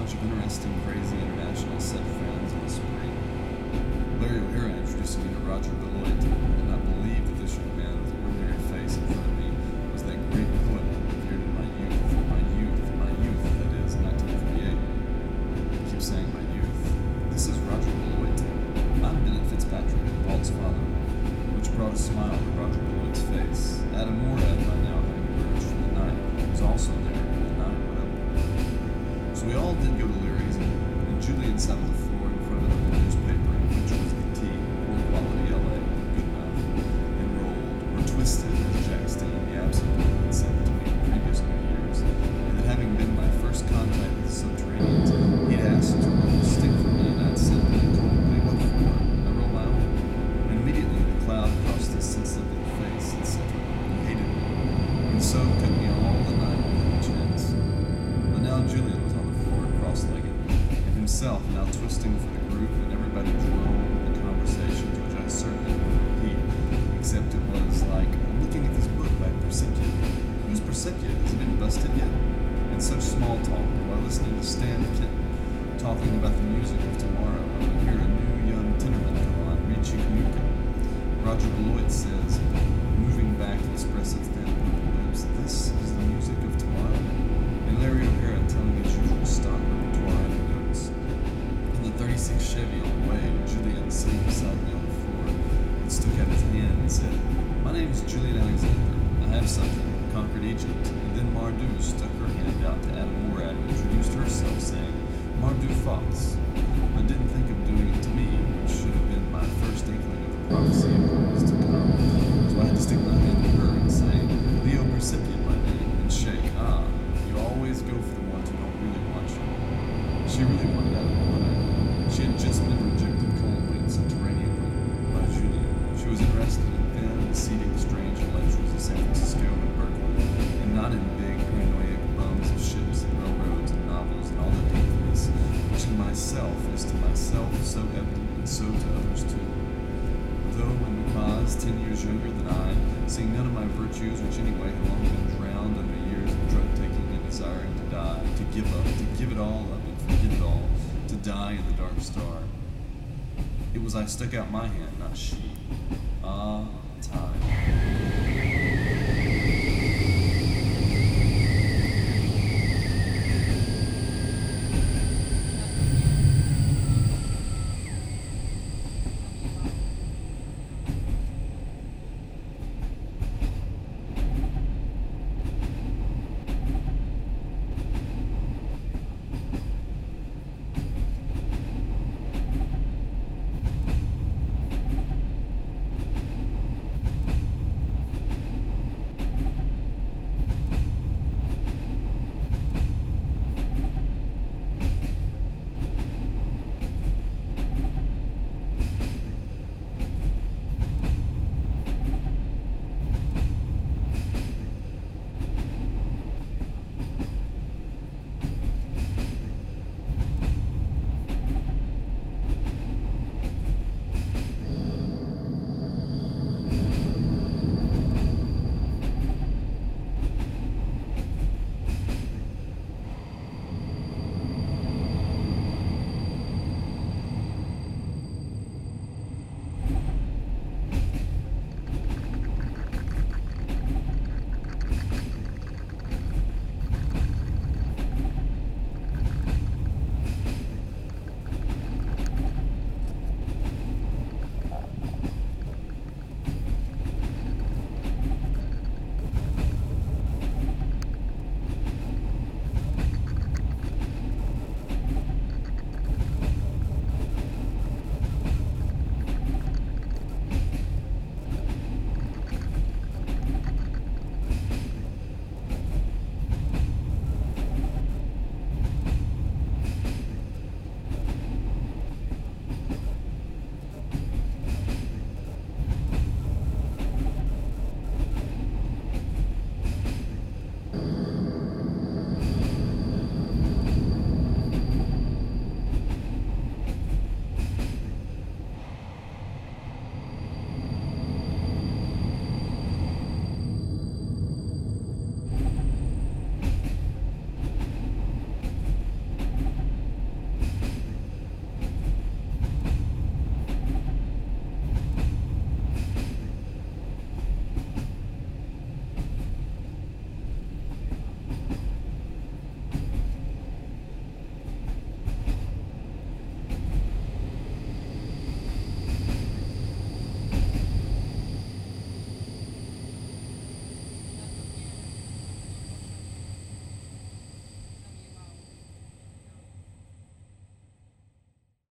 bunch of interesting, crazy international set friends in the spring. Larry O'Hara introduced me to Roger Beloit. I did not believe that this young man with an ordinary face in front of me was that great poet who appeared in my youth, that is, 1948. I keep saying my youth. This is Roger Beloit. I'm Bennett Fitzpatrick, Walt's father, which brought a smile to Roger Beloit's face. Adam Morad, by now having emerged from the night, was also there, and the night went up. So we all did go to Larry's, and Julian sat on the floor in front of the newspaper, which was the tea, poor quality LA, good enough, enrolled, or twisted, as Jack Steen, the absent one, had said to me in previous New Year's, and that having been my first contact with the Subterraneans, he'd asked to roll a stick for me, and I'd said coldly, what for? I rolled my own. And immediately the cloud crossed his sensitive little face, etc. He hated me, and so cut me all the night without a chance. But now Julian was on the floor, cross-legged, and himself now twisting for the group, and everybody droned with the conversations, which I certainly wouldn't repeat, except it was like, I'm looking at this book by Persepia. Who's Persepia? Has it been busted yet? And such small talk, while listening to Stan Kenton talking about the music of tomorrow, I would hear a new young tenorman come on, Richie Knuka. Roger Beloit says, moving back to express its thin purple lips, this is the music of tomorrow. And Larry O'Hara telling his usual stock repertoire anecdotes. In the 36 Chevy on the way, Julian sitting beside me on the floor, and stuck out his hand and said, my name is Julian Alexander. I have something, conquered Egypt. And then Mardu stuck her hand out to Adam Morad and introduced herself, saying, Mardu Fox. I didn't think of doing it to me, which should have been my first inkling of the prophecy of what was to come. So I had to stick my hand to her and say, Leo Percipient, my name, and shake. Ah, you always go for the ones who don't really want you. She really wanted Adam Morad. She had just been rejected coldly and subterraneanly by Julian. She was interested in thin, seeding strange intellectuals of San Francisco and Berkeley, and not in big, paranoid bums of ships and railroads and novels and all that emptiness, which in myself is to myself so evident and so to others too. Though in the cause 10 years younger than I, seeing none of my virtues, which anyway had long been drowned under years of drug-taking and desiring to die, to give up, to give it all up and forget it all, to die in the dark star. It was I stuck out my hand, not she. Ah,